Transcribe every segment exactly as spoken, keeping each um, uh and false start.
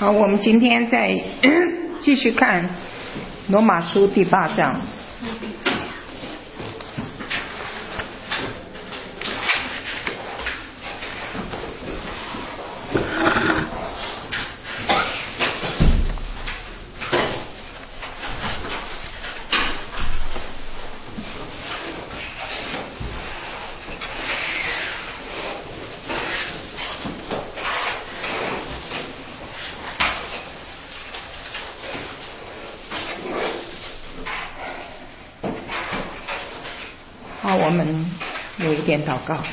好，我们今天再继续看罗马书第八章。好，我们有一点祷告。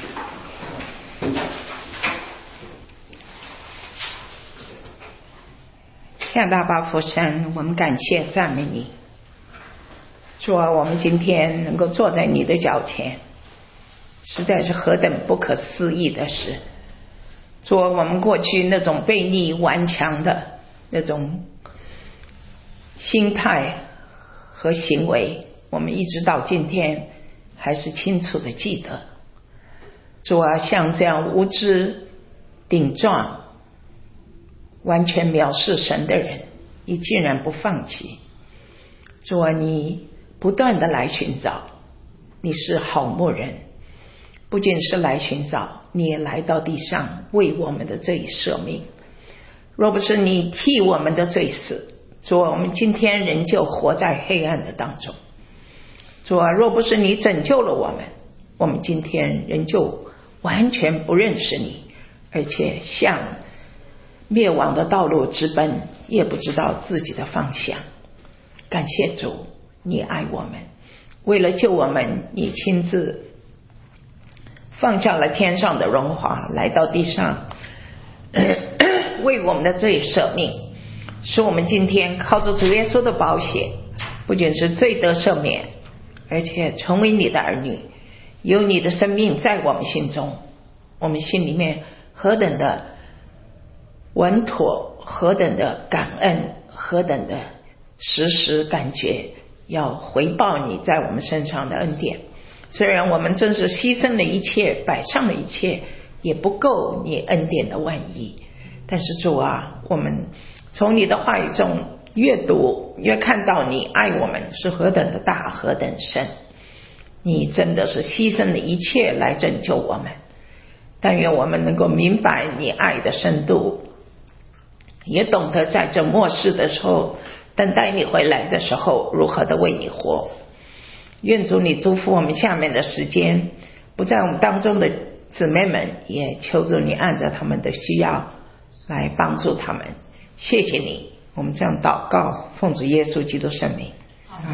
向大巴父神，我们感谢赞美你，主啊，我们今天能够坐在你的脚前，实在是何等不可思议的事。主啊，我们过去那种悖逆顽强的那种心态和行为，我们一直到今天还是清楚的记得。主啊，像这样无知顶撞完全藐视神的人，你竟然不放弃。主啊，你不断的来寻找，你是好牧人，不仅是来寻找，你也来到地上为我们的罪舍命。若不是你替我们的罪死，主啊，我们今天仍旧活在黑暗的当中。主啊，若不是你拯救了我们，我们今天仍旧完全不认识你，而且向灭亡的道路直奔，也不知道自己的方向。感谢主，你爱我们，为了救我们，你亲自放下了天上的荣华，来到地上为我们的罪舍命，使我们今天靠着主耶稣的宝血，不仅是罪得赦免，而且成为你的儿女，有你的生命在我们心中。我们心里面何等的稳妥，何等的感恩，何等的时时感觉要回报你在我们身上的恩典。虽然我们真是牺牲了一切，摆上了一切，也不够你恩典的万一。但是主啊，我们从你的话语中越读越看到你爱我们是何等的大，何等深。你真的是牺牲了一切来拯救我们。但愿我们能够明白你爱的深度，也懂得在这末世的时候，等待你回来的时候，如何的为你活。愿主你祝福我们下面的时间，不在我们当中的姊妹们，也求主你按照他们的需要来帮助他们。谢谢你，我们这样祷告，奉主耶稣基督圣名，阿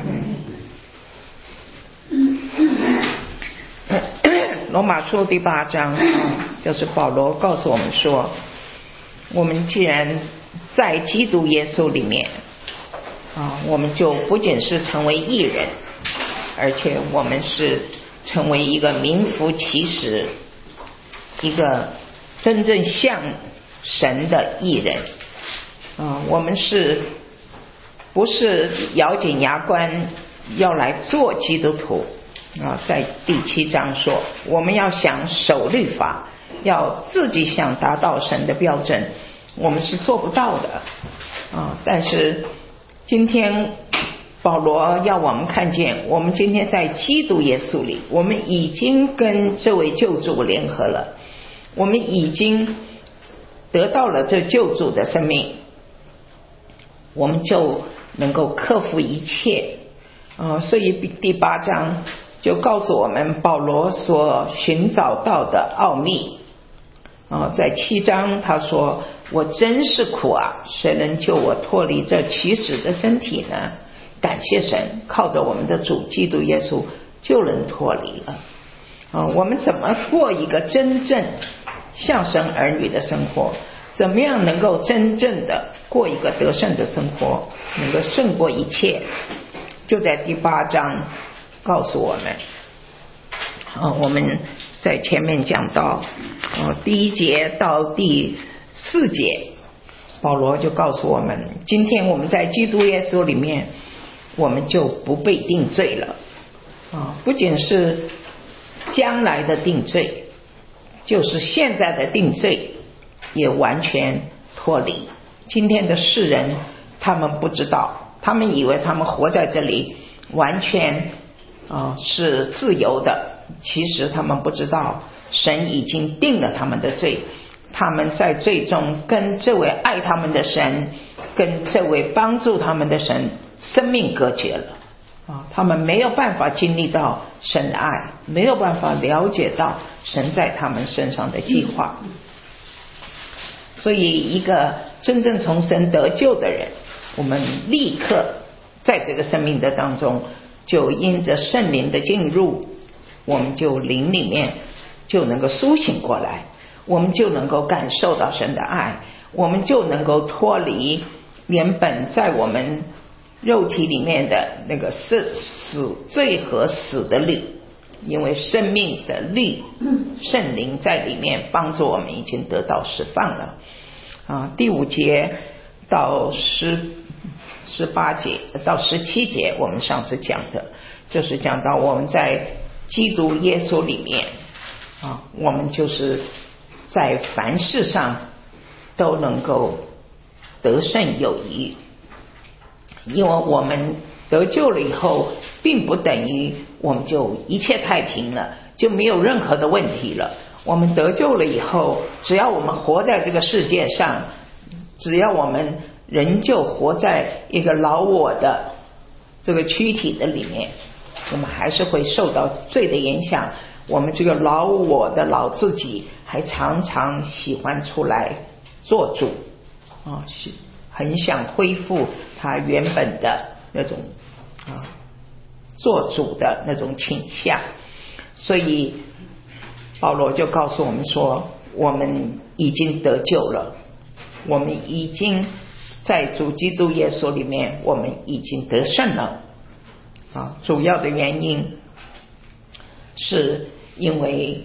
门。罗马书第八章，就是保罗告诉我们说，我们既然在基督耶稣里面啊，我们就不仅是成为义人，而且我们是成为一个名副其实，一个真正像神的义人。啊，我们是不是咬紧牙关要来做基督徒啊？在第七章说，我们要想守律法，要自己想达到神的标准，我们是做不到的啊。但是今天保罗要我们看见，我们今天在基督耶稣里，我们已经跟这位救主联合了，我们已经得到了这救主的生命，我们就能够克服一切啊。所以第八章就告诉我们保罗所寻找到的奥秘啊。在七章他说，我真是苦啊，谁能救我脱离这取死的身体呢？感谢神，靠着我们的主基督耶稣就能脱离了啊。我们怎么过一个真正像神儿女的生活？怎么样能够真正的过一个得胜的生活，能够胜过一切？就在第八章告诉我们啊。我们在前面讲到啊，第一节到第四节，保罗就告诉我们，今天我们在基督耶稣里面，我们就不被定罪了啊。不仅是将来的定罪，就是现在的定罪也完全脱离今天的世人他们不知道，他们以为他们活在这里完全、呃、是自由的，其实他们不知道神已经定了他们的罪，他们在最终跟这位爱他们的神，跟这位帮助他们的神生命隔绝了啊！他们没有办法经历到神的爱，没有办法了解到神在他们身上的计划。所以一个真正从神得救的人，我们立刻在这个生命的当中，就因着圣灵的进入，我们就灵里面就能够苏醒过来，我们就能够感受到神的爱，我们就能够脱离原本在我们肉体里面的那个死死罪和死的律，因为生命的律圣灵在里面帮助我们已经得到释放了啊。第五节到十十八节到十七节，我们上次讲的就是讲到我们在基督耶稣里面啊，我们就是在凡事上都能够得胜有余，因为我们得救了以后，并不等于我们就一切太平了，就没有任何的问题了。我们得救了以后，只要我们活在这个世界上，只要我们仍旧活在一个老我的这个躯体的里面，我们还是会受到罪的影响。我们这个老我的老自己还常常喜欢出来做主啊，很想恢复他原本的那种啊做主的那种倾向。所以保罗就告诉我们说，我们已经得救了，我们已经在主基督耶稣里面，我们已经得胜了啊。主要的原因是因为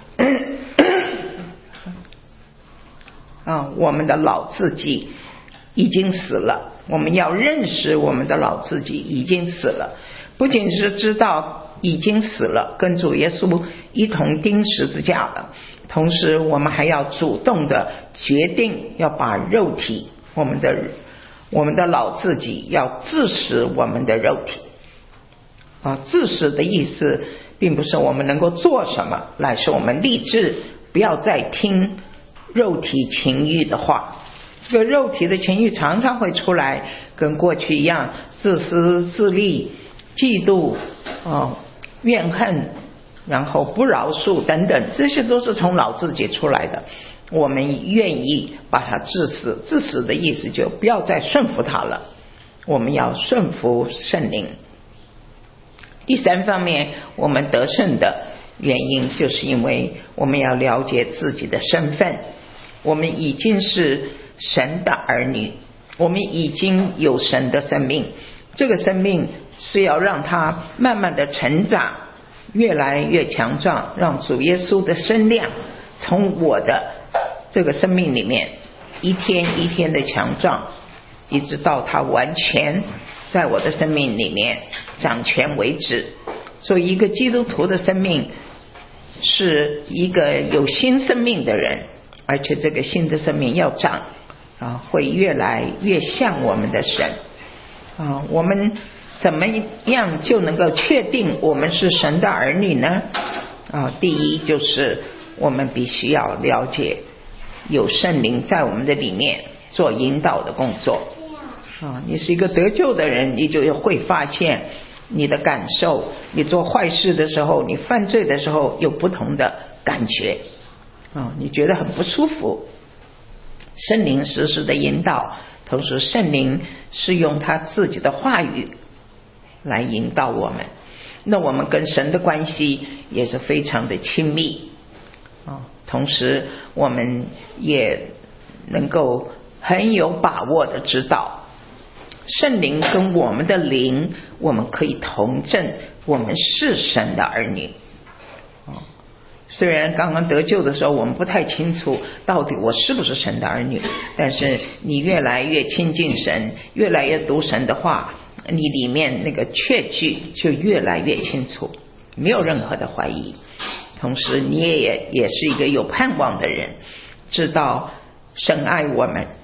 啊，我们的老自己已经死了，我们要认识我们的老自己已经死了，不仅是知道已经死了，跟主耶稣一同钉十字架了，同时我们还要主动的决定要把肉体，我们的我们的老自己要治死我们的肉体啊。治死的意思并不是我们能够做什么，乃是我们立志不要再听肉体情欲的话。这个肉体的情欲常常会出来，跟过去一样，自私自利、嫉妒、哦、怨恨，然后不饶恕等等，这些都是从老自己出来的。我们愿意把它治死，治死的意思就不要再顺服它了，我们要顺服圣灵。第三方面，我们得胜的原因就是因为我们要了解自己的身份，我们已经是神的儿女，我们已经有神的生命，这个生命是要让它慢慢的成长，越来越强壮，让主耶稣的身量从我的这个生命里面一天一天的强壮，一直到它完全在我的生命里面掌权为止。所以一个基督徒的生命是一个有新生命的人，而且这个新的生命要长啊，会越来越像我们的神啊。我们怎么样就能够确定我们是神的儿女呢？啊，第一就是我们必须要了解有圣灵在我们的里面做引导的工作啊。你是一个得救的人，你就会发现你的感受，你做坏事的时候，你犯罪的时候有不同的感觉啊，你觉得很不舒服。圣灵时时的引导，同时圣灵是用他自己的话语来引导我们，那我们跟神的关系也是非常的亲密啊。同时我们也能够很有把握的知道圣灵跟我们的灵，我们可以同证我们是神的儿女。虽然刚刚得救的时候我们不太清楚到底我是不是神的儿女，但是你越来越亲近神，越来越读神的话，你里面那个确据就越来越清楚，没有任何的怀疑。同时你也也是一个有盼望的人，知道神爱我们，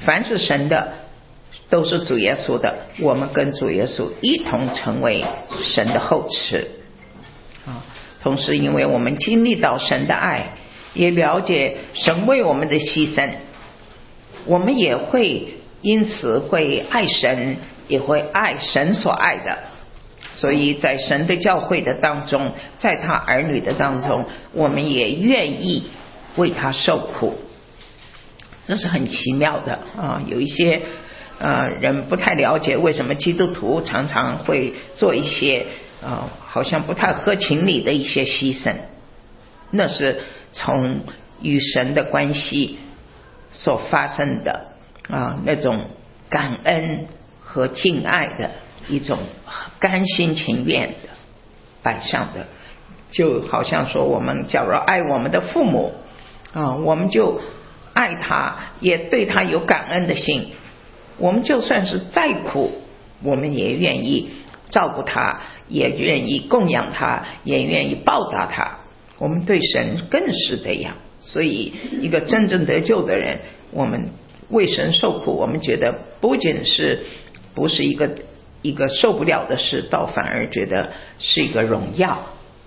凡是神的都是主耶稣的，我们跟主耶稣一同成为神的后嗣啊。同时因为我们经历到神的爱，也了解神为我们的牺牲，我们也会因此会爱神，也会爱神所爱的。所以在神的教会的当中，在他儿女的当中，我们也愿意为他受苦。这是很奇妙的啊！有一些呃人不太了解为什么基督徒常常会做一些呃好像不太合情理的一些牺牲，那是从与神的关系所发生的啊那种感恩和敬爱的一种甘心情愿的摆上的。就好像说我们假如爱我们的父母啊，我们就爱他，也对他有感恩的心，我们就算是再苦，我们也愿意照顾他，也愿意供养他，也愿意报答他。我们对神更是这样。所以一个真正得救的人，我们为神受苦，我们觉得不仅是不是一个一个受不了的事，倒反而觉得是一个荣耀。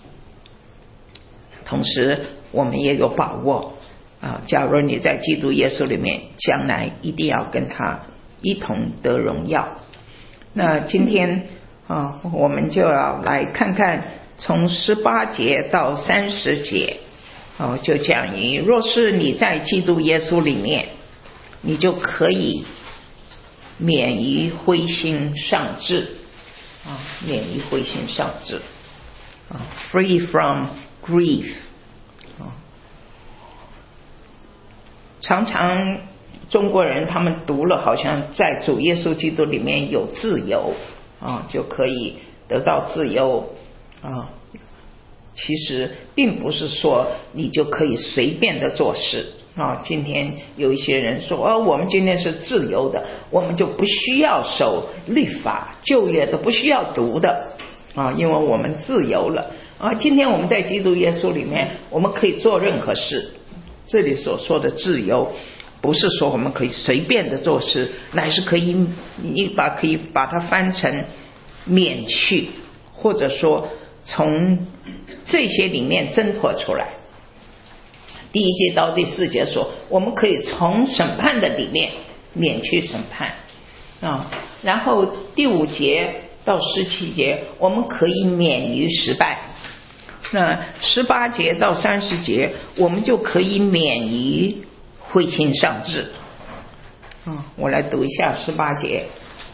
同时我们也有把握啊，假如你在基督耶稣里面，将来一定要跟他一同得荣耀。那今天啊，我们就要来看看从十八节到三十节哦，就讲于若是你在基督耶稣里面，你就可以免于灰心丧志啊，免于灰心丧志啊 ，free from grief 啊。常常中国人他们读了，好像在主耶稣基督里面有自由啊，就可以得到自由啊。其实并不是说你就可以随便的做事啊。今天有一些人说哦，我们今天是自由的，我们就不需要守律法，旧约都不需要读的啊，因为我们自由了啊。今天我们在基督耶稣里面，我们可以做任何事。这里所说的自由，不是说我们可以随便的做事，乃是可以你把可以把它翻成免去，或者说从这些里面挣脱出来。第一节到第四节说，我们可以从审判的里面免去审判啊。然后第五节到十七节，我们可以免于失败。那十八节到三十节，我们就可以免于灰心丧志。嗯，我来读一下十八节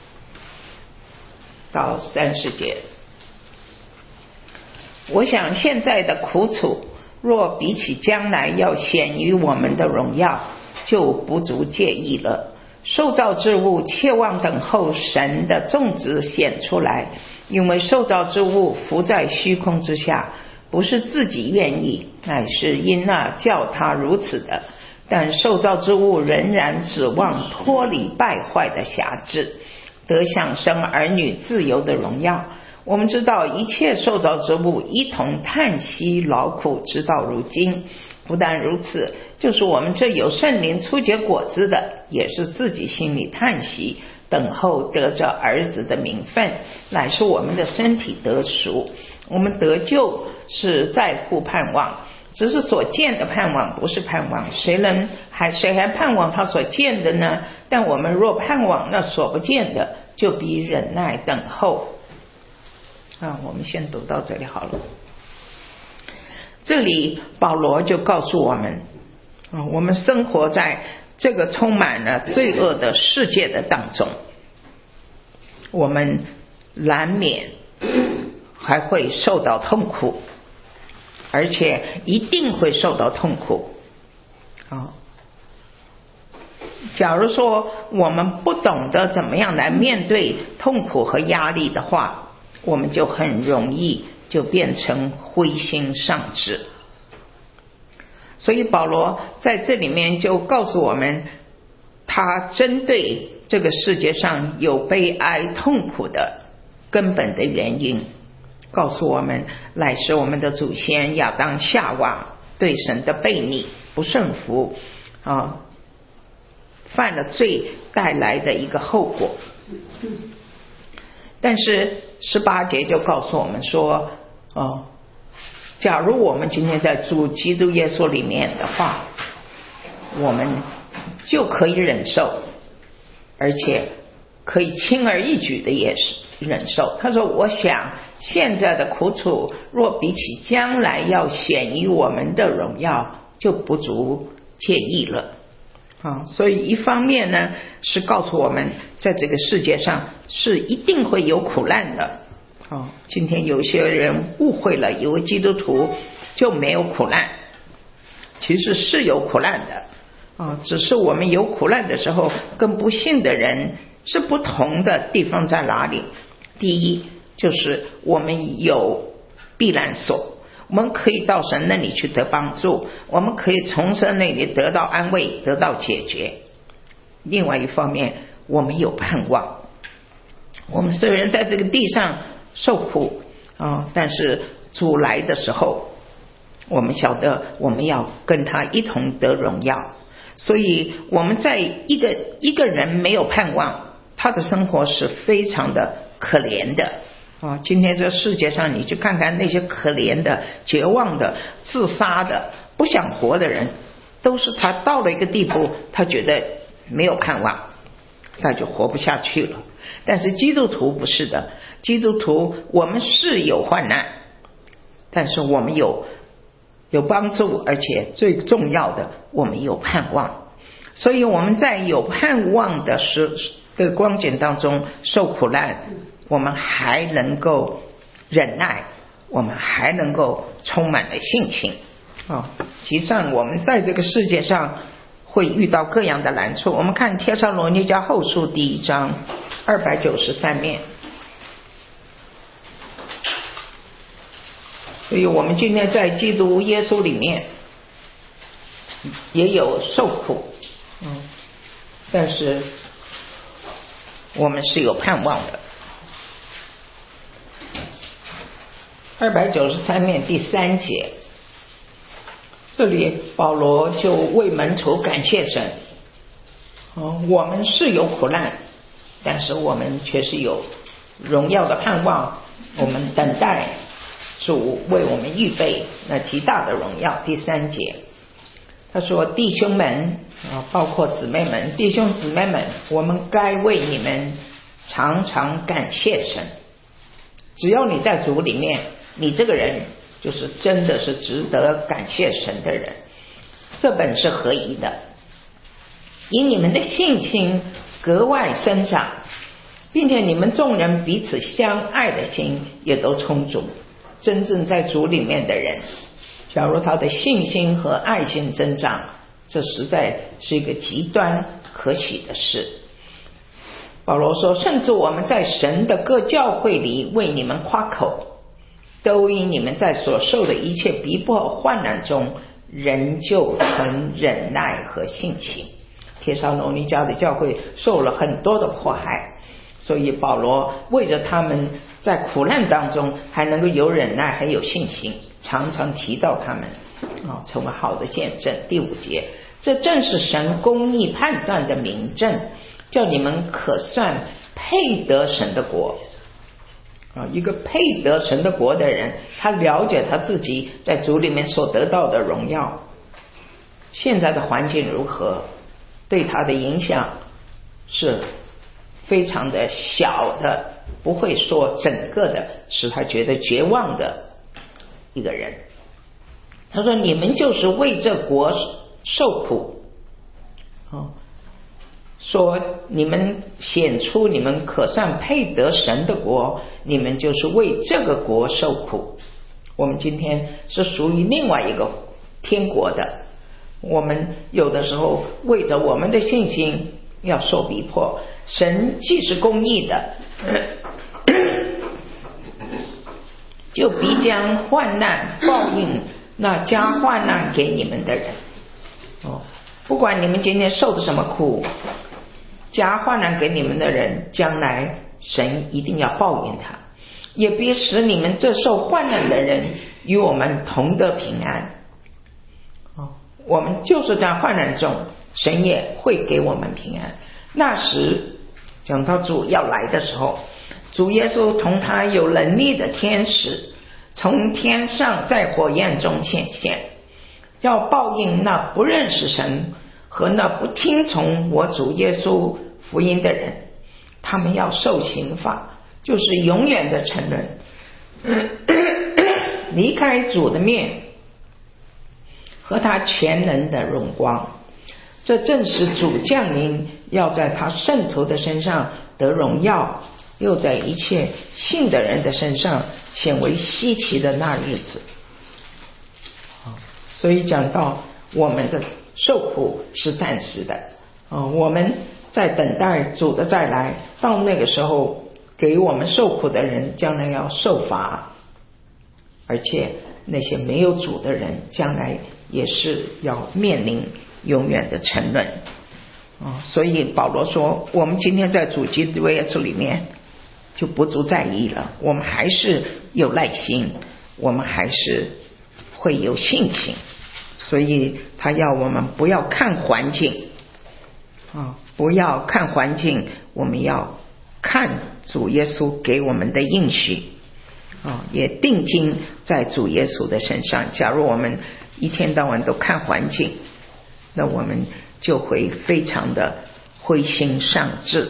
到三十节。我想现在的苦楚，若比起将来要显于我们的荣耀，就不足介意了。受造之物切望等候神的种子显出来，因为受造之物浮在虚空之下，不是自己愿意，乃是因那叫他如此的。但受造之物仍然指望脱离败坏的辖制，得享生儿女自由的荣耀。我们知道一切受造之物一同叹息劳苦，直到如今。不但如此，就是我们这有圣灵初结果子的，也是自己心里叹息，等候得着儿子的名分，乃是我们的身体得赎。我们得救是在乎盼望，只是所见的盼望不是盼望，谁能还谁还盼望他所见的呢？但我们若盼望那所不见的，就必忍耐等候啊。我们先读到这里好了。这里保罗就告诉我们啊，我们生活在这个充满了罪恶的世界的当中，我们难免还会受到痛苦，而且一定会受到痛苦啊。假如说我们不懂得怎么样来面对痛苦和压力的话，我们就很容易就变成灰心丧志。所以保罗在这里面就告诉我们，他针对这个世界上有悲哀痛苦的根本的原因，告诉我们乃是我们的祖先亚当夏娃对神的悖逆不顺服啊， 犯了罪带来的一个后果。但是十八节就告诉我们说，哦，假如我们今天在主基督耶稣里面的话，我们就可以忍受，而且可以轻而易举的也是忍受。他说，我想现在的苦楚若比起将来要显于我们的荣耀，就不足介意了。啊，所以一方面呢是告诉我们在这个世界上是一定会有苦难的。哦，今天有些人误会了，以为基督徒就没有苦难，其实是有苦难的。啊，只是我们有苦难的时候跟不信的人是不同的地方在哪里。第一就是我们有避难所，我们可以到神那里去得帮助，我们可以从神那里得到安慰，得到解决。另外一方面，我们有盼望。我们虽然在这个地上受苦啊，但是主来的时候，我们晓得我们要跟他一同得荣耀。所以我们在一个一个人没有盼望，他的生活是非常的可怜的啊！今天这世界上，你去看看那些可怜的、绝望的、自杀的、不想活的人，都是他到了一个地步，他觉得没有盼望，他就活不下去了。但是基督徒不是的，基督徒我们是有患难，但是我们有有帮助，而且最重要的，我们有盼望。所以我们在有盼望的时的光景当中受苦难，我们还能够忍耐，我们还能够充满了信心。哦，就算我们在这个世界上会遇到各样的难处，我们看帖撒罗尼迦后书第一章二百九十三面。所以我们今天在基督耶稣里面也有受苦，嗯，但是我们是有盼望的。二百九十三面第三节，这里保罗就为门徒感谢神。哦，我们是有苦难，但是我们却是有荣耀的盼望，我们等待主为我们预备那极大的荣耀。第三节他说，弟兄们啊，包括姊妹们，弟兄姊妹们，我们该为你们常常感谢神。只要你在主里面，你这个人就是真的是值得感谢神的人。这本是合宜的，因你们的信心格外增长，并且你们众人彼此相爱的心也都充足。真正在主里面的人，假如他的信心和爱心增长，这实在是一个极端可喜的事。保罗说，甚至我们在神的各教会里为你们夸口，都因你们在所受的一切逼迫患难中仍旧存忍耐和信心。帖撒罗尼迦的教会受了很多的迫害，所以保罗为着他们在苦难当中还能够有忍耐还有信心，常常提到他们，哦，成为好的见证。第五节，这正是神公义判断的明证，叫你们可算配得神的国。啊，一个配得神的国的人，他了解他自己在主里面所得到的荣耀，现在的环境如何，对他的影响是非常的小的，不会说整个的使他觉得绝望的一个人。他说，你们就是为这国受苦，哦，说你们显出你们可算配得神的国，你们就是为这个国受苦。我们今天是属于另外一个天国的，我们有的时候为着我们的信心要受逼迫，神既是公义的，就必将患难报应那加患难给你们的人。哦，不管你们今天受的什么苦，加患难给你们的人，将来神一定要报应他，也必使你们这受患难的人与我们同得平安。哦，我们就是在患难中神也会给我们平安。那时讲到主要来的时候，主耶稣同他有能力的天使从天上在火焰中显现，要报应那不认识神和那不听从我主耶稣福音的人，他们要受刑罚，就是永远的沉沦，离开主的面和他全能的荣光。这正是主降临，要在他圣徒的身上得荣耀，又在一切信的人的身上显为稀奇的那日子。所以讲到我们的受苦是暂时的，我们在等待主的再来，到那个时候给我们受苦的人将来要受罚，而且那些没有主的人将来也是要面临永远的沉沦。所以保罗说我们今天在主基督耶稣里面就不足在意了，我们还是有耐心，我们还是会有性情。所以他要我们不要看环境，不要看环境，我们要看主耶稣给我们的应许，也定睛在主耶稣的身上。假如我们一天到晚都看环境，那我们就会非常的灰心丧志。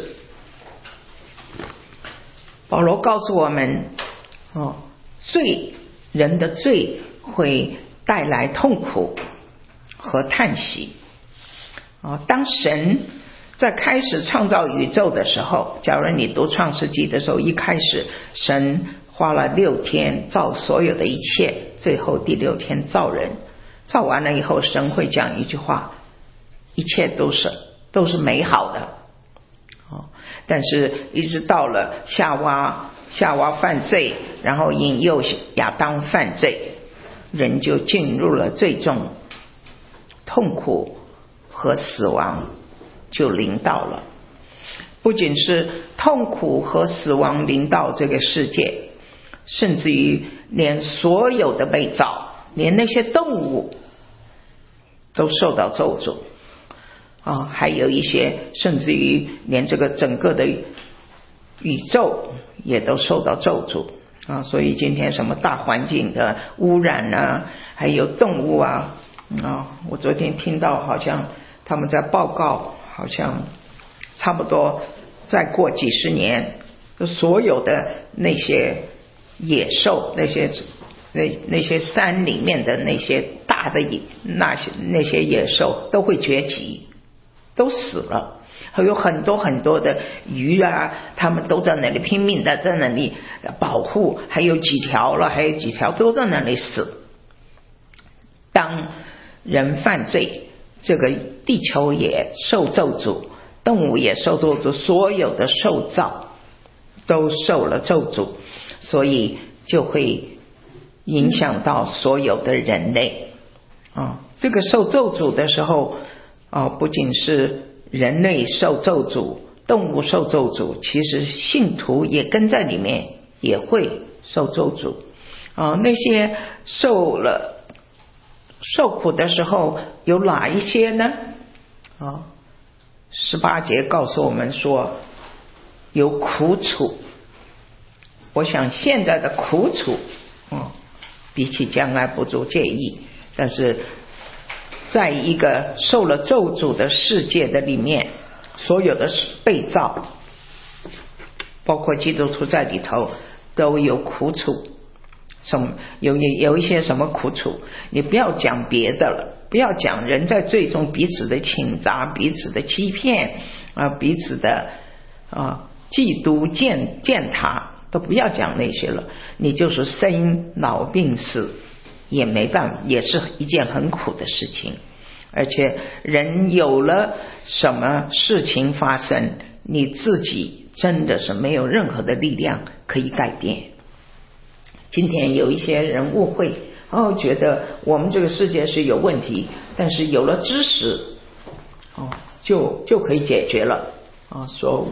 保罗告诉我们，哦，罪人的罪会带来痛苦和叹息。哦，当神在开始创造宇宙的时候，假如你读创世纪的时候，一开始神花了六天造所有的一切，最后第六天造人，造完了以后，神会讲一句话，一切都是都是美好的。哦，但是一直到了夏娃夏娃犯罪，然后引诱亚当犯罪，人就进入了最终痛苦和死亡就临到了。不仅是痛苦和死亡临到这个世界，甚至于连所有的被造，连那些动物都受到咒诅啊，还有一些甚至于连这个整个的宇宙也都受到咒诅啊。所以今天什么大环境的污染啊，还有动物啊啊，我昨天听到好像他们在报告，好像差不多再过几十年，所有的那些野兽，那些那那些山里面的那些大的那些那些野兽都会绝迹，都死了。还有很多很多的鱼啊，他们都在那里拼命的在那里保护，还有几条了，还有几条都在那里死。当人犯罪，这个地球也受咒诅，动物也受咒诅，所有的受造都受了咒诅，所以就会影响到所有的人类啊。这个受咒诅的时候啊，不仅是人类受咒诅，动物受咒诅，其实信徒也跟在里面，也会受咒诅啊。那些受了受苦的时候有哪一些呢？啊，十八节告诉我们说有苦楚。我想现在的苦楚，嗯，比起将来不足介意，但是在一个受了咒诅的世界的里面，所有的被造，包括基督徒在里头，都有苦楚。什么有有一些什么苦楚？你不要讲别的了，不要讲人在最终彼此的倾轧，彼此的欺骗啊，彼此的啊嫉妒践践踏，都不要讲那些了。你就是生老病死，也没办法，也是一件很苦的事情。而且人有了什么事情发生，你自己真的是没有任何的力量可以改变。今天有一些人误会，哦，觉得我们这个世界是有问题，但是有了知识，哦，就就可以解决了啊。说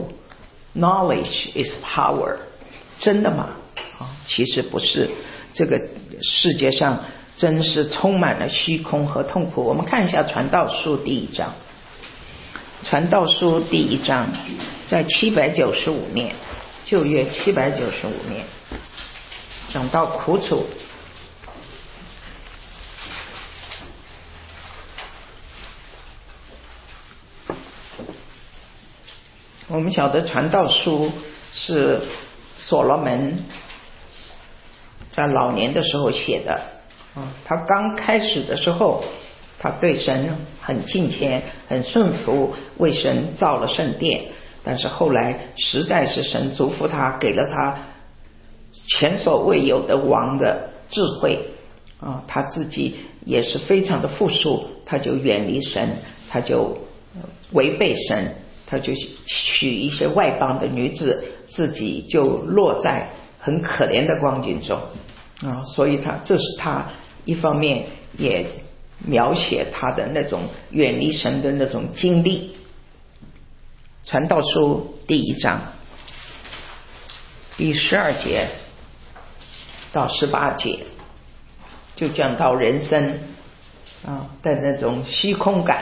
knowledge is power， 真的吗？啊，其实不是。这个世界上真是充满了虚空和痛苦。我们看一下传道书第一章。 传道书第一章，在七百九十五面，旧约七百九十五面，讲到苦楚。我们晓得传道书是所罗门在老年的时候写的，他刚开始的时候他对神很敬虔很顺服，为神造了圣殿，但是后来实在是神祝福他，给了他前所未有的王的智慧啊，他自己也是非常的富庶，他就远离神，他就违背神，他就娶一些外邦的女子，自己就落在很可怜的光景中啊，所以他这是他一方面也描写他的那种远离神的那种经历。传道书第一章第十二节到十八节就讲到人生啊的那种虚空感。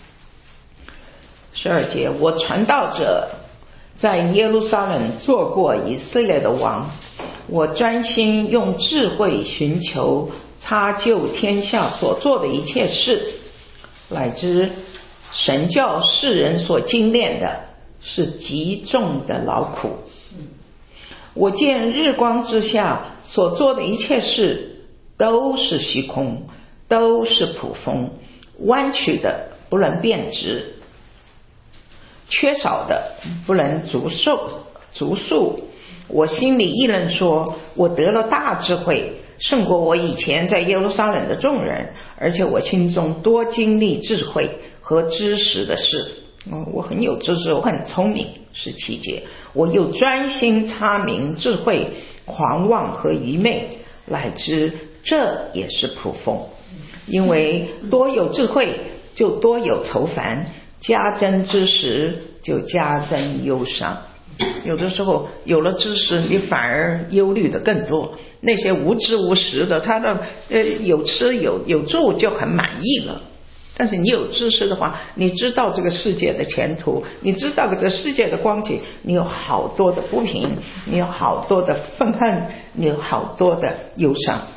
十二节，我传道者在耶路撒冷做过以色列的王，我专心用智慧寻求擦救天下所做的一切事，乃知神教世人所精炼的是极重的劳苦。我见日光之下所做的一切事都是虚空，都是捕风，弯曲的不能变直，缺少的不能足数足数。我心里议论说，我得了大智慧，胜过我以前在耶路撒冷的众人，而且我心中多经历智慧和知识的事。哦、我很有知识，我很聪明。十七节，我又专心查明智慧、狂妄和愚昧，乃知这也是捕风。因为多有智慧，就多有愁烦，加增知识，就加增忧伤。有的时候有了知识，你反而忧虑的更多。那些无知无识的，他的呃有吃有有住就很满意了。但是你有知识的话，你知道这个世界的前途，你知道这个世界的光景，你有好多的不平，你有好多的愤恨，你有好多的忧伤。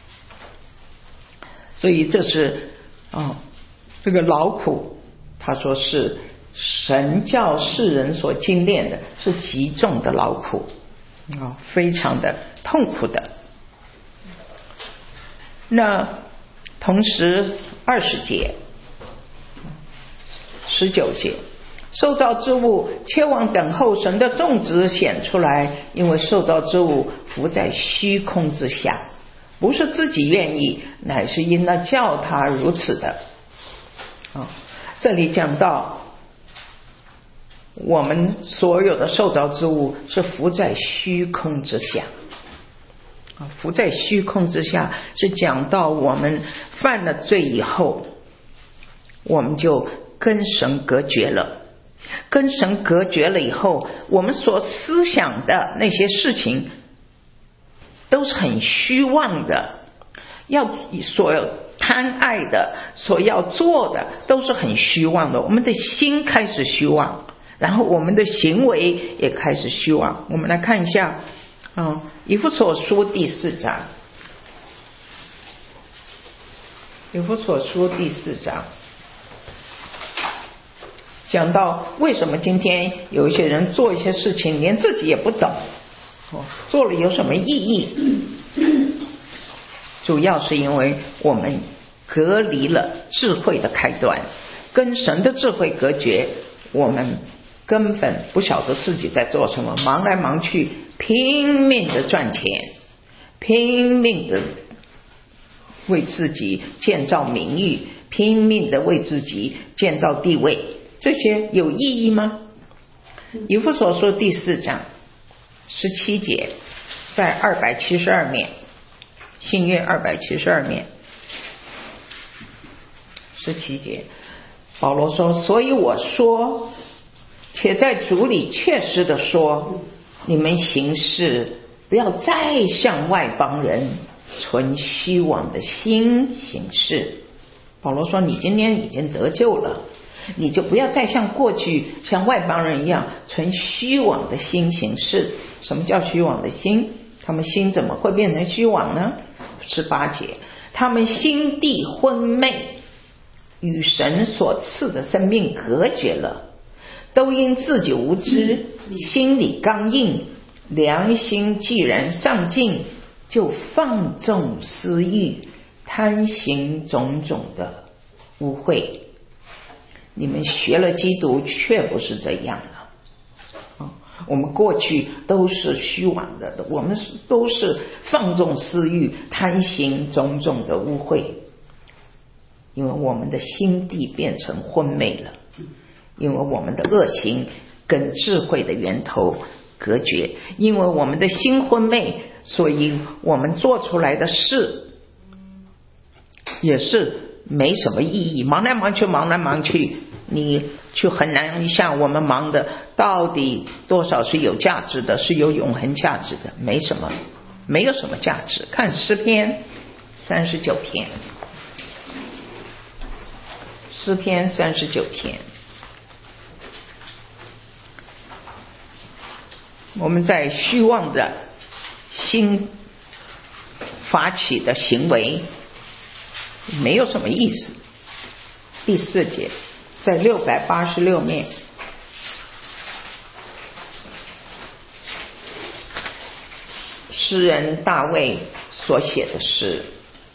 所以这是哦，这个劳苦，他说是神教世人所精炼的，是极重的劳苦啊、哦，非常的痛苦的。那同时二十节十九节，受造之物切望等候神的种子显出来，因为受造之物伏在虚空之下，不是自己愿意，乃是因那叫他如此的、哦、这里讲到我们所有的受造之物是伏在虚空之下，伏在虚空之下是讲到我们犯了罪以后，我们就跟神隔绝了，跟神隔绝了以后，我们所思想的那些事情都是很虚妄的，要所有贪爱的，所要做的都是很虚妄的，我们的心开始虚妄，然后我们的行为也开始虚妄。我们来看一下嗯，以弗所书第四章，以弗所书第四章讲到为什么今天有一些人做一些事情连自己也不懂、哦、做了有什么意义，主要是因为我们隔离了智慧的开端，跟神的智慧隔绝，我们根本不晓得自己在做什么，忙来忙去，拼命的赚钱，拼命的为自己建造名誉，拼命的为自己建造地位，这些有意义吗？以弗所书第四章十七节，在二百七十二面，新约二百七十二面十七节，保罗说，所以我说，且在主里确实的说，你们行事不要再像外邦人存虚妄的心行事。保罗说，你今天已经得救了， 你就不要再像过去像外邦人一样存虚妄的心行事。什么叫虚妄的心？他们心怎么会变成虚妄呢？十八节，他们心地昏昧，与神所赐的生命隔绝了，都因自己无知，心里刚硬，良心既然上进，就放纵私欲，贪行种种的污秽。你们学了基督，却不是这样了。我们过去都是虚妄的，我们都是放纵私欲，贪行种种的污秽。因为我们的心地变成昏昧了，因为我们的恶行跟智慧的源头隔绝，因为我们的心昏昧，所以我们做出来的事也是没什么意义，忙来忙去忙来忙去，你去衡量一下我们忙的到底多少是有价值的，是有永恒价值的，没什么，没有什么价值。看诗篇三十九篇，诗篇三十九篇，我们在虚妄的心发起的行为没有什么意思。第四节，在六百八十六面，诗人大卫所写的诗，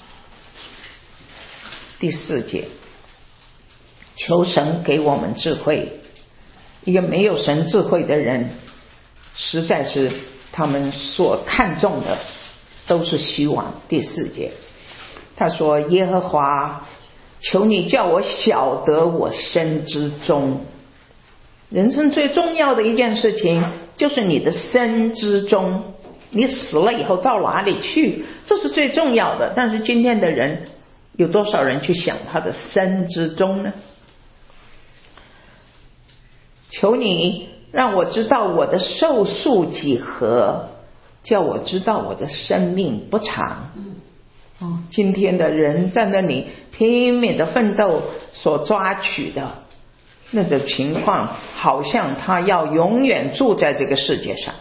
第四节，求神给我们智慧。一个没有神智慧的人，实在是他们所看重的都是虚妄。第四节他说，耶和华，求你叫我晓得我身之终。人生最重要的一件事情就是你的身之终，你死了以后到哪里去，这是最重要的。但是今天的人有多少人去想他的身之终呢？求你让我知道我的寿数几何，叫我知道我的生命不长。哦，今天的人在那里拼命的奋斗所抓取的那种情况，好像他要永远住在这个世界上。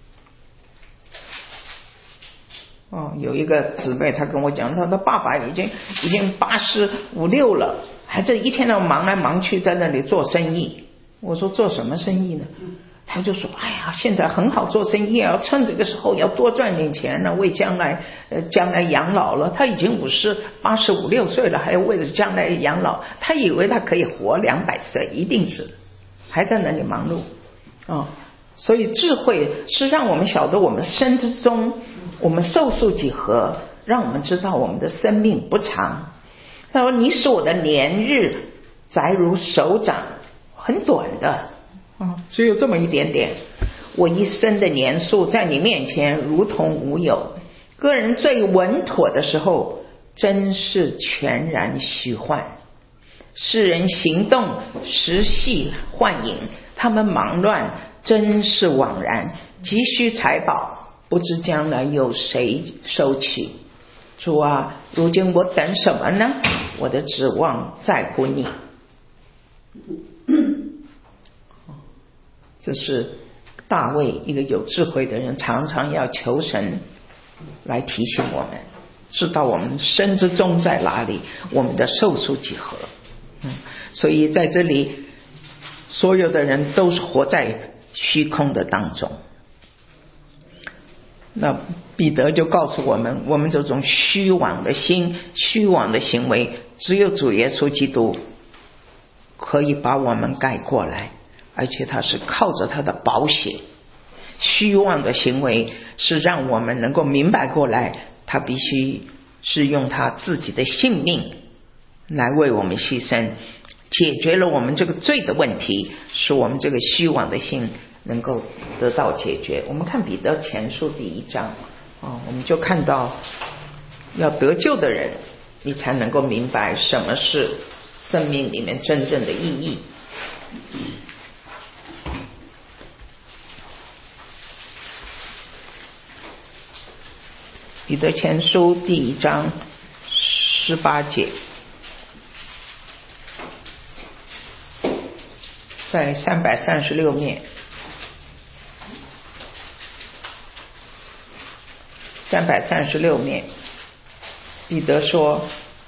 哦，有一个姊妹她跟我讲，她的爸爸已经已经八十五六了，还这一天到晚忙来忙去在那里做生意。我说做什么生意呢？他就说，哎呀，现在很好做生意，要趁这个时候要多赚点钱呢，为将来呃将来养老了。他已经五十八十五六岁了，还要为了将来养老，他以为他可以活两百岁，一定是还在那里忙碌。哦，所以智慧是让我们晓得我们身之中我们寿数几何，让我们知道我们的生命不长。他说，你使我的年日载如手掌，很短的，哦，只有这么一点点。我一生的年数在你面前如同无有。个人最稳妥的时候，真是全然虚幻。世人行动时系幻影，他们忙乱真是枉然。急需财宝，不知将来有谁收取。主啊，如今我等什么呢？我的指望在乎你。这是大卫一个有智慧的人常常要求神来提醒我们，知道我们身之终在哪里，我们的寿数几何。嗯，所以在这里所有的人都是活在虚空的当中。那彼得就告诉我们，我们这种虚妄的心，虚妄的行为，只有主耶稣基督可以把我们改过来，而且他是靠着他的宝血。虚妄的行为是让我们能够明白过来，他必须是用他自己的性命来为我们牺牲，解决了我们这个罪的问题，使我们这个虚妄的心能够得到解决。我们看彼得前书第一章，哦，我们就看到要得救的人，你才能够明白什么是生命里面真正的意义。彼得前书第一章十八节， 在三百三十六面，三百三十六面，彼得说，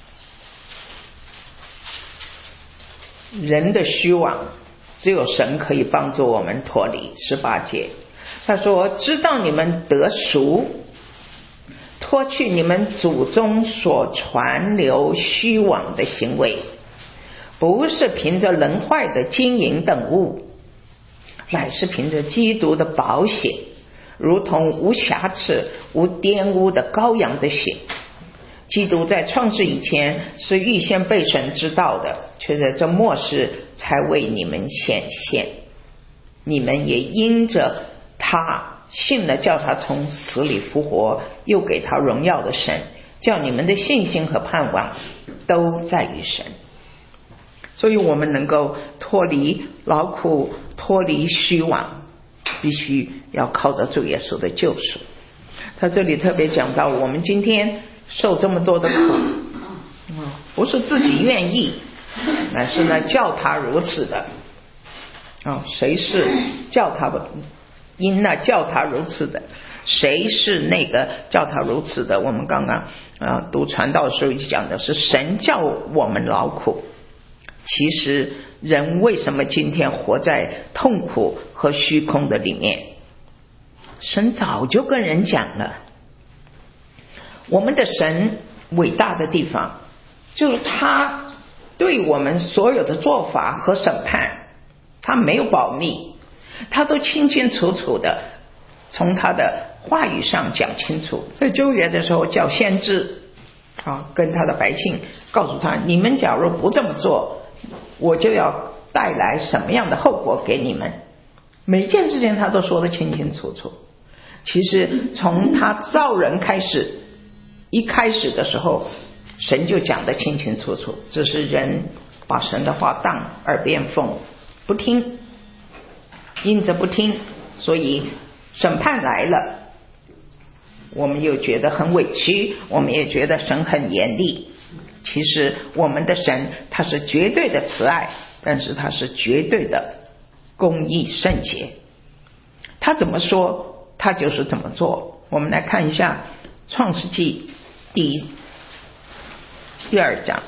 人的虚妄只有神可以帮助我们脱离。十八节他说，知道你们得赎，脱去你们祖宗所传流虚妄的行为，不是凭着能坏的金银等物，乃是凭着基督的宝血，如同无瑕疵无玷污的羔羊的血。基督在创世以前是预先被神知道的，却在这末世才为你们显现。你们也因着他信了，叫他从死里复活，又给他荣耀的神，叫你们的信心和盼望都在于神。所以我们能够脱离劳苦，脱离虚妄，必须要靠着主耶稣的救赎。他这里特别讲到，我们今天受这么多的苦，不是自己愿意，乃是呢叫他如此的。哦，谁是叫他的？因那叫他如此的，谁是那个叫他如此的？我们刚刚啊读传道的时候讲的是神叫我们劳苦。其实人为什么今天活在痛苦和虚空的里面？神早就跟人讲了，我们的神伟大的地方就是他对我们所有的做法和审判，他没有保密，他都清清楚楚的从他的话语上讲清楚。在旧约的时候叫先知啊，跟他的百姓告诉他，你们假如不这么做，我就要带来什么样的后果给你们。每件事情他都说得清清楚楚。其实从他造人开始，一开始的时候神就讲得清清楚楚，只是人把神的话当耳边风，不听，因着不听，所以审判来了，我们又觉得很委屈，我们也觉得神很严厉。其实我们的神他是绝对的慈爱，但是他是绝对的公义圣洁，他怎么说他就是怎么做。我们来看一下创世纪第第二章，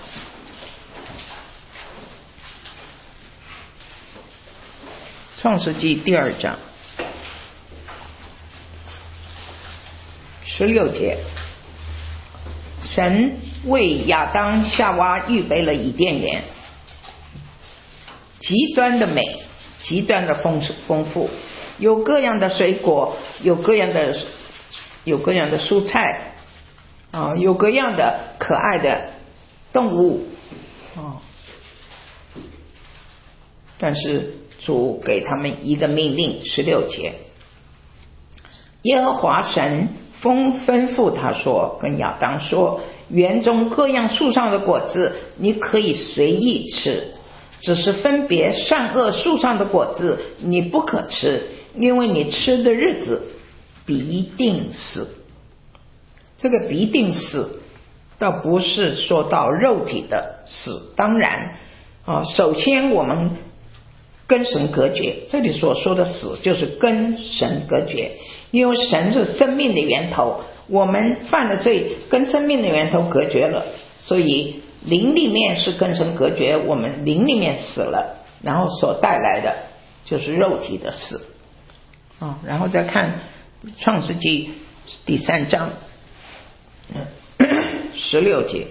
创世纪第二章十六节，神为亚当夏娃预备了伊甸园，极端的美，极端的丰丰富，有各样的水果，有各样的有各样的蔬菜啊，有各样的可爱的动物啊。但是主给他们一个命令，十六节，耶和华神吩吩咐他说，跟亚当说，园中各样树上的果子你可以随意吃，只是分别善恶树上的果子你不可吃，因为你吃的日子必定死。这个必定死倒不是说到肉体的死，当然啊，首先我们跟神隔绝，这里所说的死就是跟神隔绝，因为神是生命的源头，我们犯了罪跟生命的源头隔绝了，所以灵里面是跟神隔绝，我们灵里面死了，然后所带来的就是肉体的死啊。然后再看创世纪第三章十六节，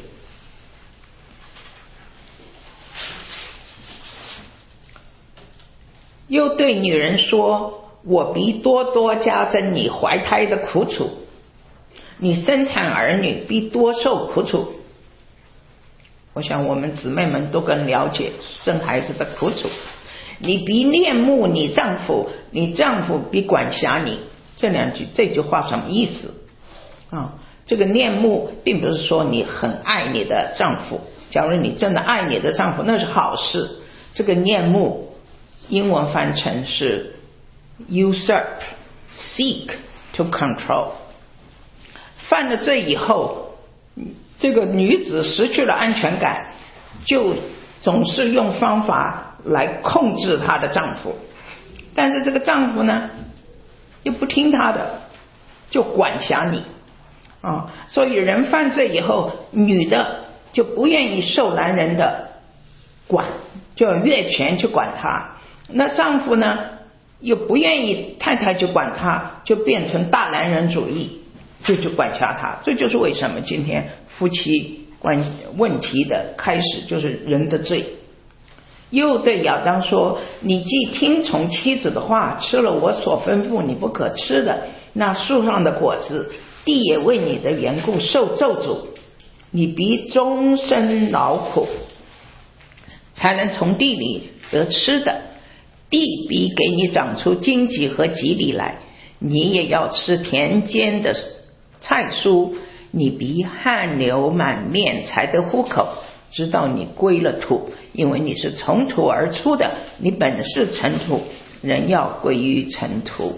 又对女人说，我必多多加增你怀胎的苦楚，你生产儿女必多受苦楚。我想我们姊妹们都更了解生孩子的苦楚。你必恋慕你丈夫，你丈夫必管辖你。这两句这句话什么意思啊？这个恋慕并不是说你很爱你的丈夫，假如你真的爱你的丈夫那是好事。这个恋慕英文翻成是 usurp seek to control。 犯了罪以后，这个女子失去了安全感，就总是用方法来控制她的丈夫，但是这个丈夫呢又不听她的，就管辖你啊。所以人犯罪以后，女的就不愿意受男人的管，就要越权去管他。那丈夫呢又不愿意太太去管他，就变成大男人主义，就去管辖他。这就是为什么今天夫妻关系问题的开始就是人的罪。又对亚当说，你既听从妻子的话，吃了我所吩咐你不可吃的那树上的果子，地也为你的缘故受咒诅，你必终身劳苦，才能从地里得吃的，地必给你长出荆棘和蒺藜来，你也要吃田间的菜蔬，你必汗流满面才得糊口，直到你归了土，因为你是从土而出的，你本是尘土，人要归于尘土。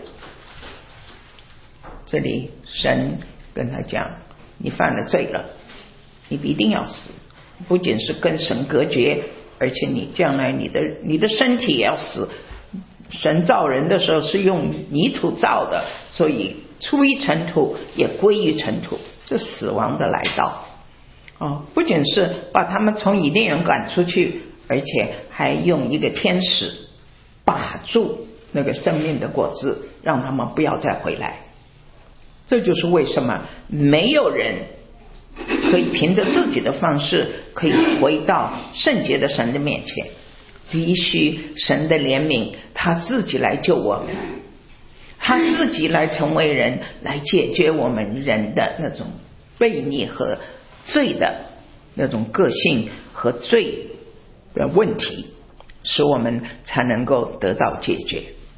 这里神跟他讲，你犯了罪了，你必定要死，不仅是跟神隔绝，而且你将来你的你的身体也要死。神造人的时候是用泥土造的，所以出于尘土也归于尘土，这死亡的来到哦，不仅是把他们从伊甸园赶出去，而且还用一个天使把住那个生命的果子，让他们不要再回来。这就是为什么没有人可以凭着自己的方式可以回到圣洁的神的面前，必须神的怜悯，他自己来救我们，他自己来成为人，来解决我们人的那种悖逆和罪的那种个性和罪的问题，使我们才能够得到解决。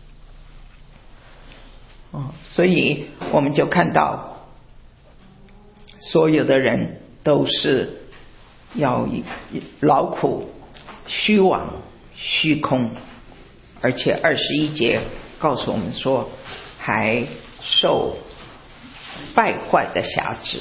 哦，所以我们就看到所有的人都是要劳苦、虚妄、虚空，而且二十一节告诉我们说，还受败坏的辖制。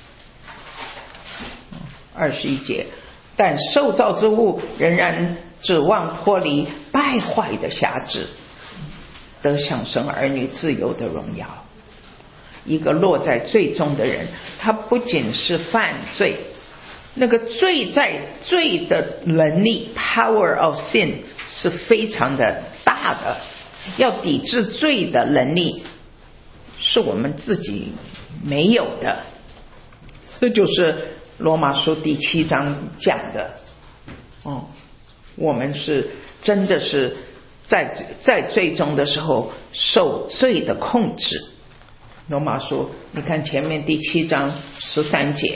二十一节，但受造之物仍然指望脱离败坏的辖制，得享生儿女自由的荣耀。一个落在罪中的人，他不仅是犯罪，那个罪在罪的能力 power of sin 是非常的大的，要抵制罪的能力是我们自己没有的。这就是罗马书第七章讲的哦，我们是真的是在在罪中的时候受罪的控制。罗马书你看前面第七章十三节，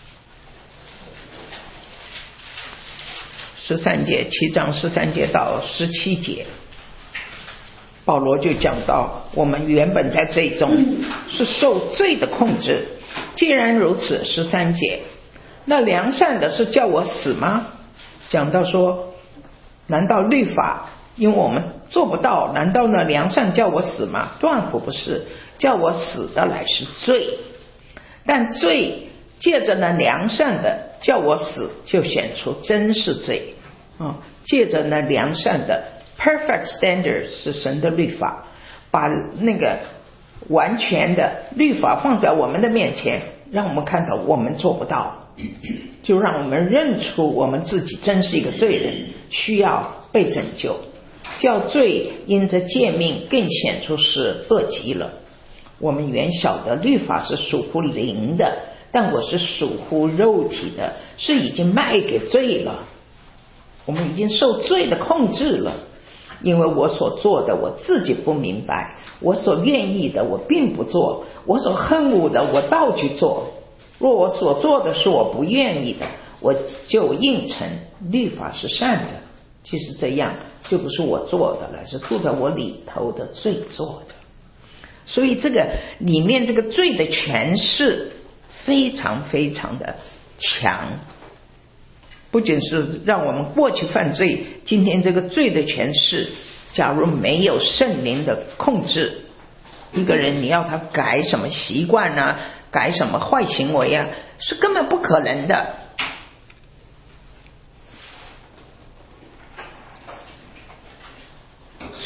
十三节七章十三节到十七节，保罗就讲到我们原本在罪中是受罪的控制。既然如此，十三节，那良善的是叫我死吗？讲到说，难道律法因为我们做不到，难道呢良善叫我死吗？断乎不是，叫我死的乃是罪。但罪借着呢良善的叫我死，就显出真是罪。哦，借着呢良善的 perfect standard 是神的律法，把那个完全的律法放在我们的面前，让我们看到我们做不到，就让我们认出我们自己真是一个罪人，需要被拯救。叫罪因着诫命更显出是恶极了。我们原晓得律法是属乎灵的，但我是属乎肉体的，是已经卖给罪了。我们已经受罪的控制了，因为我所做的我自己不明白，我所愿意的我并不做，我所恨恶的我倒去做。若我所做的是我不愿意的，我就应承律法是善的。其实这样就不是我做的了，是住在我里头的罪做的。所以这个里面这个罪的诠释非常非常的强，不仅是让我们过去犯罪，今天这个罪的诠释，假如没有圣灵的控制，一个人你要他改什么习惯啊，改什么坏行为啊，是根本不可能的。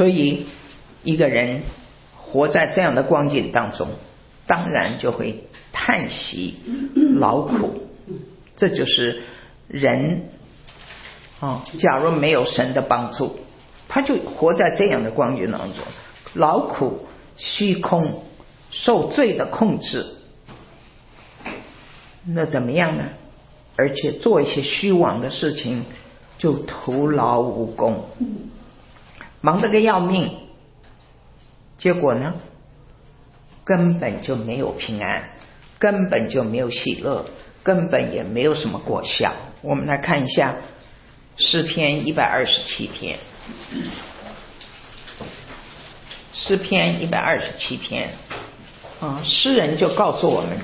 所以一个人活在这样的光景当中，当然就会叹息劳苦。这就是人啊，假如没有神的帮助，他就活在这样的光景当中，劳苦虚空，受罪的控制，那怎么样呢？而且做一些虚妄的事情，就徒劳无功，忙得个要命，结果呢，根本就没有平安，根本就没有喜乐，根本也没有什么果效。我们来看一下诗篇一百二十七篇，诗篇一百二十七篇啊，诗人就告诉我们，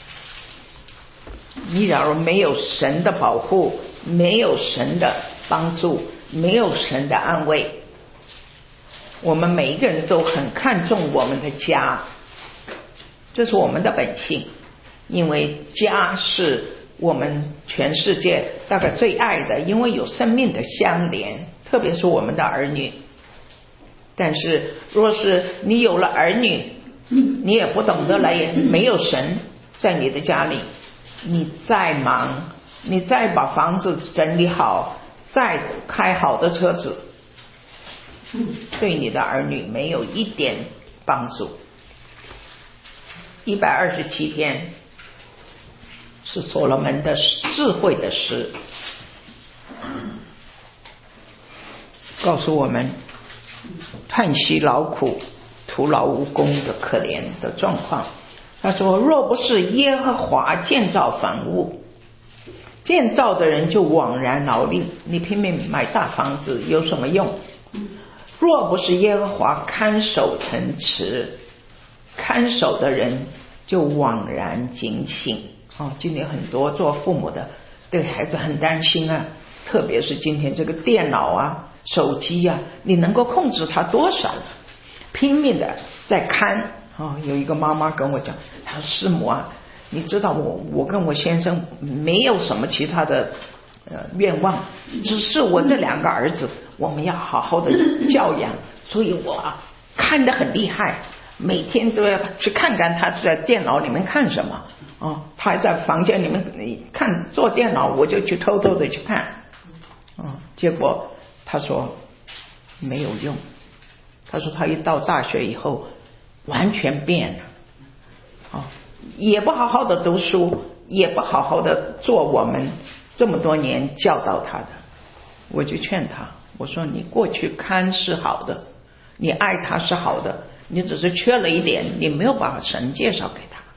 你假如没有神的保护，没有神的帮助，没有神的安慰，我们每一个人都很看重我们的家，这是我们的本性，因为家是我们全世界大概最爱的，因为有生命的相连，特别是我们的儿女。但是若是你有了儿女，你也不懂得来，也没有神在你的家里，你再忙，你再把房子整理好，再开好的车子，对你的儿女没有一点帮助。一百二十七篇是所罗门的智慧的诗，告诉我们叹息劳苦徒劳无功的可怜的状况。他说，若不是耶和华建造房屋，建造的人就枉然劳力，你拼命买大房子有什么用？若不是耶和华看守城池，看守的人就枉然警醒。哦，今天很多做父母的对孩子很担心啊，特别是今天这个电脑啊手机啊，你能够控制它多少？拼命的在看。哦，有一个妈妈跟我讲，她说师母啊，你知道我我跟我先生没有什么其他的呃愿望，只是我这两个儿子我们要好好的教养，所以我啊看得很厉害，每天都要去看看他在电脑里面看什么。哦，他还在房间里面看做电脑，我就去偷偷的去看。哦，结果他说没有用，他说他一到大学以后完全变了。哦，也不好好的读书，也不好好的做我们这么多年教导他的。我就劝他，我说你过去看是好的，你爱他是好的，你只是缺了一点，你没有把神介绍给他。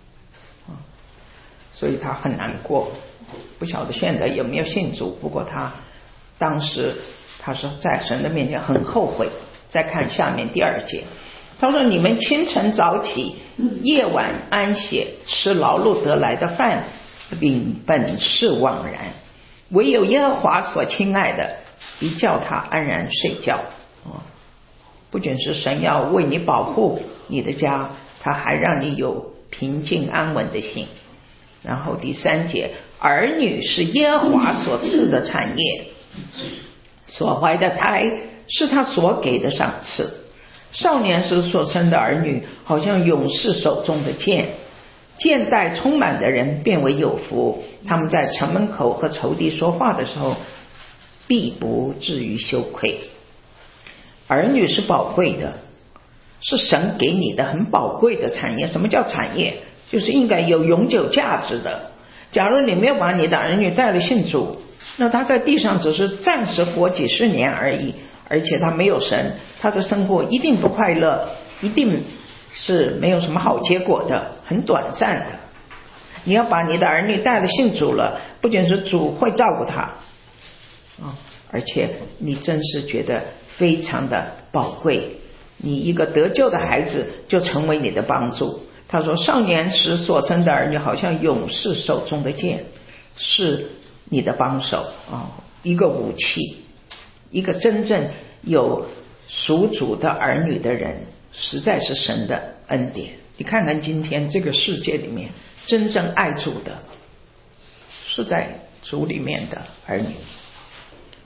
所以他很难过，不晓得现在有没有信主，不过他当时他说在神的面前很后悔。再看下面第二节，他说你们清晨早起，夜晚安歇，吃劳碌得来的饭，并本是枉然，唯有耶和华所亲爱的必叫他安然睡觉。哦，不仅是神要为你保护你的家，他还让你有平静安稳的心。然后第三节，儿女是耶和华所赐的产业，所怀的胎是他所给的赏赐。少年时所生的儿女，好像勇士手中的剑，剑带充满的人变为有福。他们在城门口和仇敌说话的时候，必不至于羞愧。儿女是宝贵的，是神给你的很宝贵的产业。什么叫产业？就是应该有永久价值的。假如你没有把你的儿女带了信主，那他在地上只是暂时活几十年而已，而且他没有神，他的生活一定不快乐，一定是没有什么好结果的，很短暂的。你要把你的儿女带了信主了，不仅是主会照顾他，哦，而且你真是觉得非常的宝贵，你一个得救的孩子就成为你的帮助。他说少年时所生的儿女好像勇士手中的剑，是你的帮手，哦，一个武器。一个真正有属主的儿女的人，实在是神的恩典。你看看今天这个世界里面，真正爱主的是在主里面的儿女。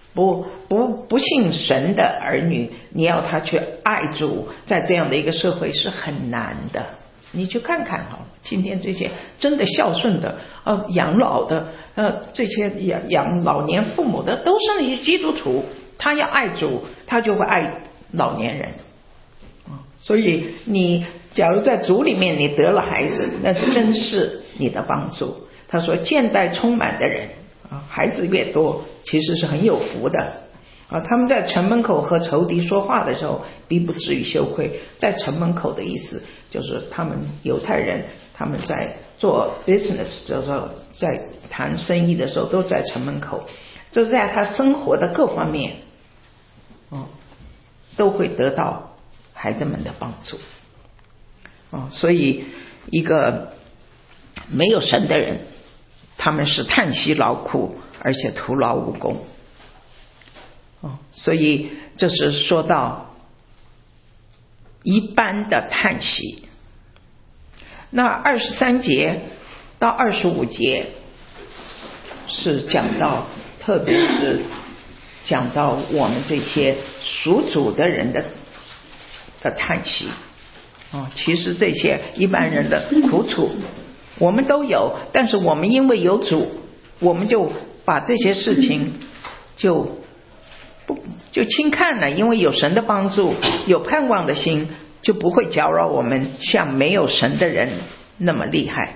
不不不信神的儿女，你要他去爱主，在这样的一个社会是很难的。你去看看哈，今天这些真的孝顺的呃养老的呃这些养养老年父母的，都是那些基督徒，他要爱主，他就会爱老年人。所以你假如在主里面你得了孩子，那真是你的帮助。他说见待充满的人啊，孩子越多其实是很有福的啊。他们在城门口和仇敌说话的时候，必不至于羞愧。在城门口的意思就是他们犹太人他们在做 business 的时候，在谈生意的时候都在城门口，就在他生活的各方面嗯，都会得到孩子们的帮助哦。所以一个没有神的人，他们是叹息劳苦，而且徒劳无功哦。所以这是说到一般的叹息。那二十三节到二十五节是讲到，特别是讲到我们这些属主的人的的叹息哦。其实这些一般人的苦楚我们都有，但是我们因为有主，我们就把这些事情就不就轻看了，因为有神的帮助，有盼望的心，就不会搅扰我们像没有神的人那么厉害。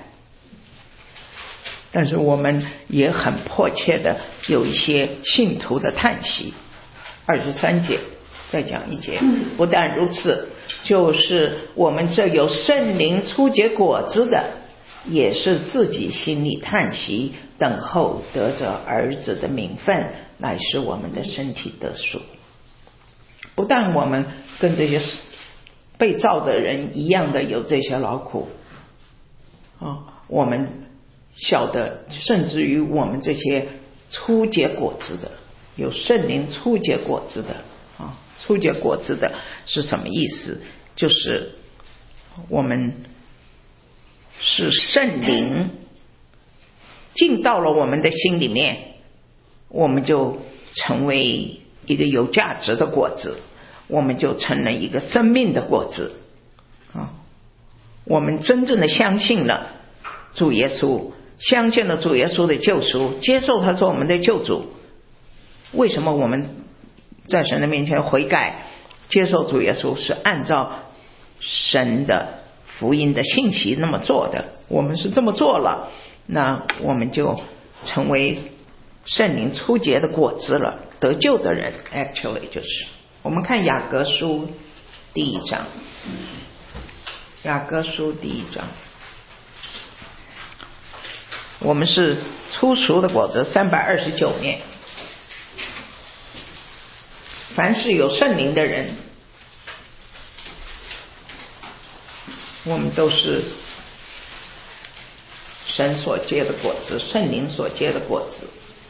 但是我们也很迫切的有一些信徒的叹息。二十三节再讲一节，不但如此，就是我们这有圣灵初结果子的，也是自己心里叹息，等候得着儿子的名分，乃是我们的身体得赎。不但我们跟这些被造的人一样的有这些劳苦啊，我们晓得甚至于我们这些初结果子的，有圣灵初结果子的啊，初结果子的是什么意思？就是我们是圣灵进到了我们的心里面，我们就成为一个有价值的果子，我们就成了一个生命的果子啊。我们真正的相信了主耶稣，相信了主耶稣的救赎，接受他做我们的救主。为什么我们在神的面前悔改，接受主耶稣，是按照神的福音的信息那么做的？我们是这么做了，那我们就成为圣灵初结的果子了，得救的人。 actually 就是我们看雅各书第一章，雅各书第一章，我们是初熟的果子，三百二十九面。凡是有圣灵的人，我们都是神所结的果子，圣灵所结的果子。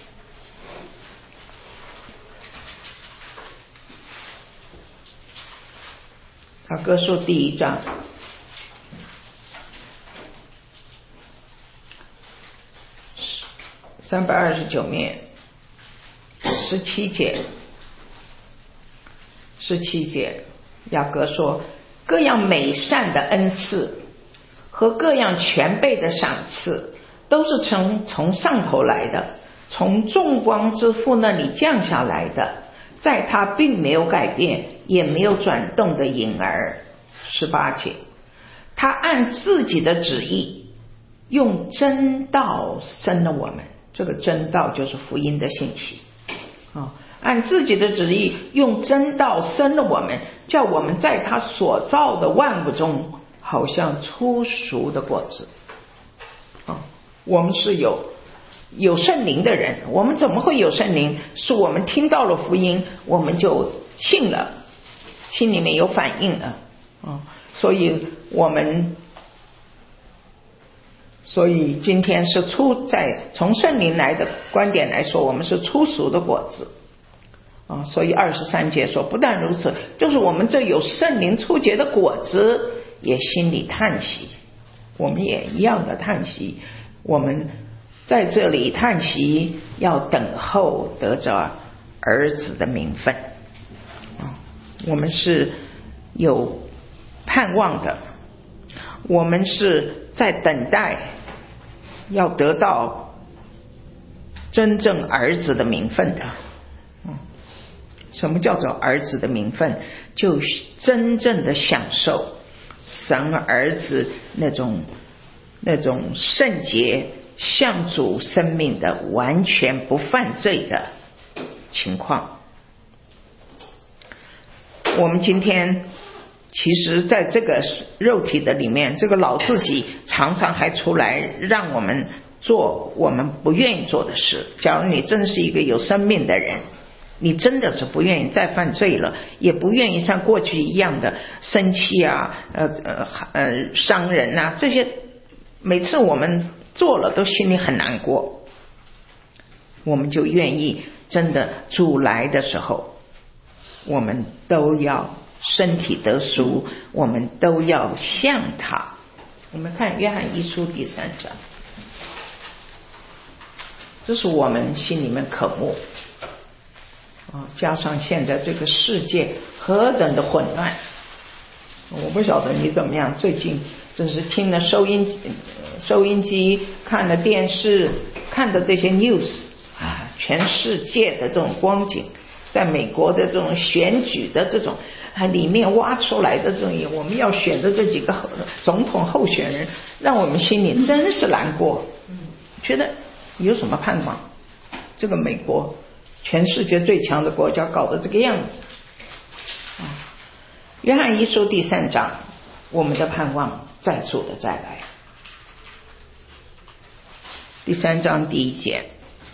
雅各书第一章三百二十九面十七节，十七节雅各说，各样美善的恩赐和各样全备的赏赐，都是从从上头来的，从众光之父那里降下来的，在他并没有改变也没有转动的影儿。十八节，他按自己的旨意用真道生了我们，这个真道就是福音的信息啊，按自己的旨意用真道生了我们，叫我们在他所造的万物中好像初熟的果子啊。我们是有有圣灵的人，我们怎么会有圣灵？是我们听到了福音，我们就信了，心里面有反应了啊。所以我们所以今天是初在从圣灵来的观点来说，我们是初熟的果子啊。所以二十三节说，不但如此，就是我们这有圣灵初结的果子，也心里叹息。我们也一样的叹息，我们在这里叹息，要等候得着儿子的名分。我们是有盼望的，我们是在等待要得到真正儿子的名分的。什么叫做儿子的名分？就真正的享受神儿子那种那种圣洁向主生命的完全不犯罪的情况。我们今天其实在这个肉体的里面，这个老自己常常还出来让我们做我们不愿意做的事。假如你真是一个有生命的人，你真的是不愿意再犯罪了，也不愿意像过去一样的生气啊呃呃呃伤人啊，这些每次我们做了都心里很难过，我们就愿意真的主来的时候，我们都要身体得赎，我们都要像他。我们看约翰一书第三章，这是我们心里面渴慕啊，加上现在这个世界何等的混乱，我不晓得你怎么样，最近真是听了收音收音机，看了电视，看的这些 news 啊，全世界的这种光景，在美国的这种选举的这种啊里面挖出来的这种我们要选的这几个总统候选人，让我们心里真是难过，觉得有什么盼望？这个美国全世界最强的国家搞得这个样子。约翰一书第三章，我们的盼望在主的再来。第三章第一节，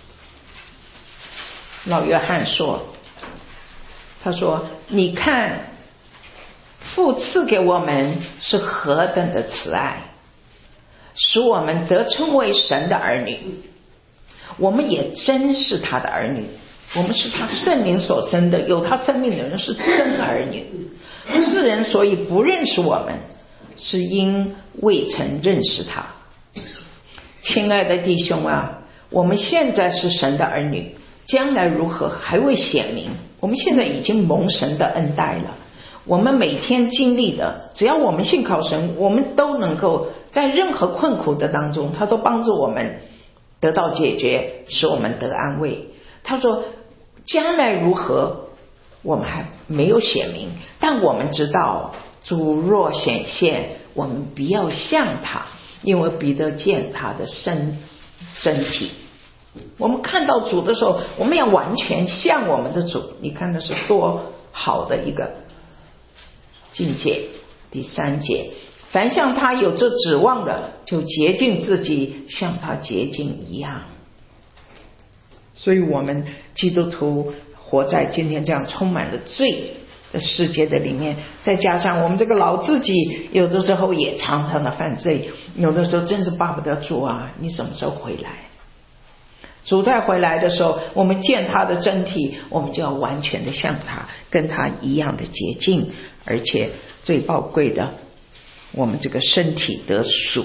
老约翰说，他说你看父赐给我们是何等的慈爱，使我们得称为神的儿女，我们也真是他的儿女，我们是他圣灵所生的，有他生命的人是真儿女。世人所以不认识我们，是因未曾认识他。亲爱的弟兄啊，我们现在是神的儿女，将来如何还未显明，我们现在已经蒙神的恩待了。我们每天经历的，只要我们信靠神，我们都能够在任何困苦的当中，他都帮助我们得到解决，使我们得安慰。他说将来如何我们还没有显明，但我们知道主若显现，我们不要像他，因为彼得见他的身身体。我们看到主的时候，我们要完全像我们的主，你看的是多好的一个境界。第三节，凡像他有这指望的，就洁净自己，像他洁净一样。所以我们基督徒活在今天这样充满了罪的世界的里面，再加上我们这个老自己有的时候也常常的犯罪，有的时候真是巴不得主啊，你什么时候回来？主再回来的时候，我们见他的真体，我们就要完全的像他，跟他一样的洁净，而且最宝贵的，我们这个身体得赎，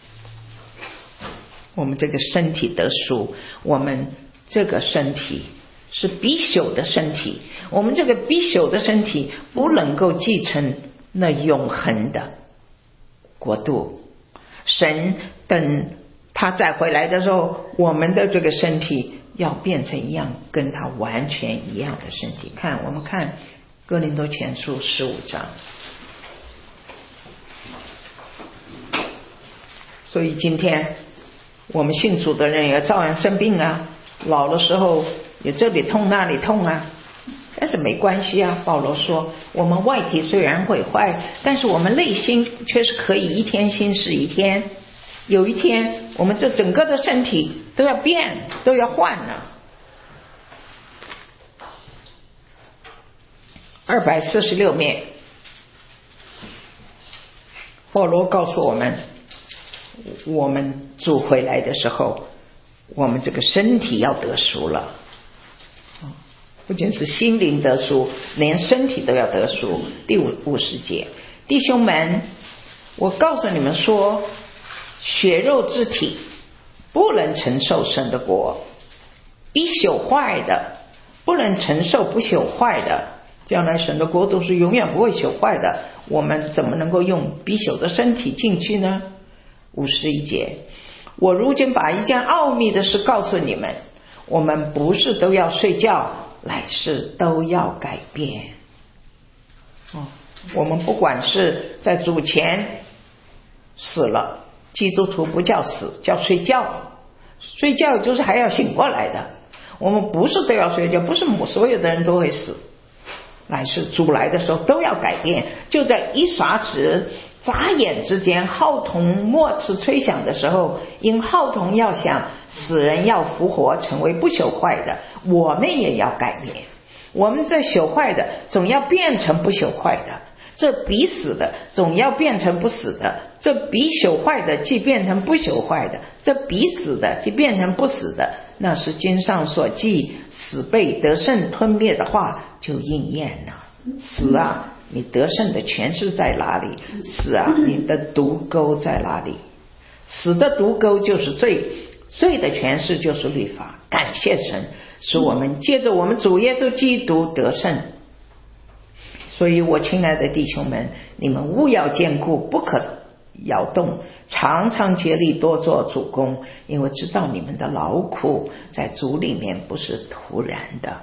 我们这个身体得赎，我们这个身体是必朽的身体，我们这个必朽的身体不能够继承那永恒的国度。神等他再回来的时候，我们的这个身体要变成一样跟他完全一样的身体。看，我们看哥林多前书十五章。所以今天我们信主的人也照样生病啊，老的时候也这里痛那里痛啊，但是没关系啊。保罗说我们外体虽然毁坏，但是我们内心却是可以一天新事一天，有一天我们这整个的身体都要变，都要换了。二百四十六面，保罗告诉我们，我们主回来的时候，我们这个身体要得赎了，不仅是心灵得赎，连身体都要得赎。第五十节，弟兄们，我告诉你们说，血肉之体不能承受神的国，必朽坏的不能承受不朽坏的，将来神的国度是永远不会朽坏的，我们怎么能够用必朽的身体进去呢？五十一节，我如今把一件奥秘的事告诉你们，我们不是都要睡觉，乃是都要改变。哦，我们不管是在主前死了，基督徒不叫死，叫睡觉。睡觉就是还要醒过来的，我们不是都要睡觉，不是所有的人都会死，乃是主来的时候都要改变。就在一霎时眨眼之间，号筒末次吹响的时候，因号筒要响，死人要复活，成为不朽坏的，我们也要改变。我们这朽坏的总要变成不朽坏的，这必死的总要变成不死的，这必朽坏的既变成不朽坏的，这必死的既变成不死的，那是经上所记死被得胜吞灭的话就应验了。死啊，你得胜的权势在哪里？死啊，你的毒钩在哪里？死的毒钩就是罪，罪的权势就是律法。感谢神，使我们借着我们主耶稣基督得胜。所以我亲爱的弟兄们，你们务要坚固，不可摇动，常常竭力多做主工，因为知道你们的劳苦在主里面不是突然的。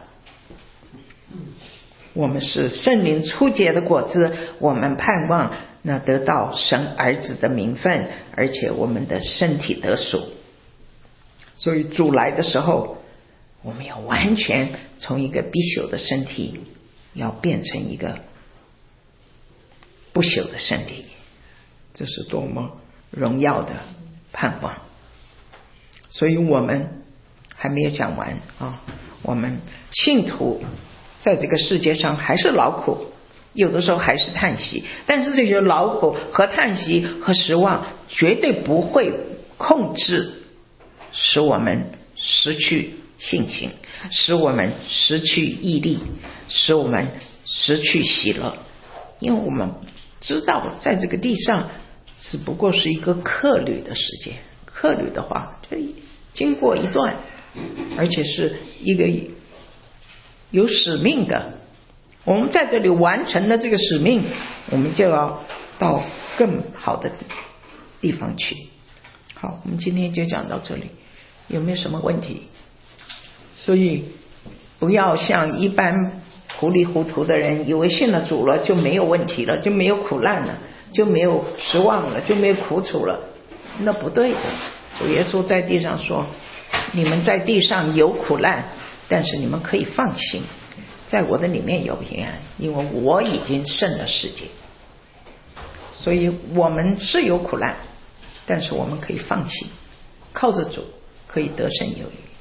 我们是圣灵初结的果子，我们盼望那得到神儿子的名分，而且我们的身体得赎。所以主来的时候，我们要完全从一个必朽的身体要变成一个不朽的身体，这是多么荣耀的盼望。所以我们还没有讲完啊，我们信徒在这个世界上还是劳苦，有的时候还是叹息，但是这些劳苦和叹息和失望绝对不会控制使我们失去信心，使我们失去毅力，使我们失去喜乐。因为我们知道在这个地上只不过是一个客旅的时间，客旅的话就经过一段，而且是一个有使命的，我们在这里完成了这个使命，我们就要到更好的地方去。好，我们今天就讲到这里，有没有什么问题？所以不要像一般糊里糊涂的人以为信了主了就没有问题了，就没有苦难了，就没有失望了，就没有苦楚了，那不对的。主耶稣在地上说，你们在地上有苦难，但是你们可以放心，在我的里面有平安，因为我已经胜了世界。所以我们是有苦难，但是我们可以放心，靠着主可以得胜有余。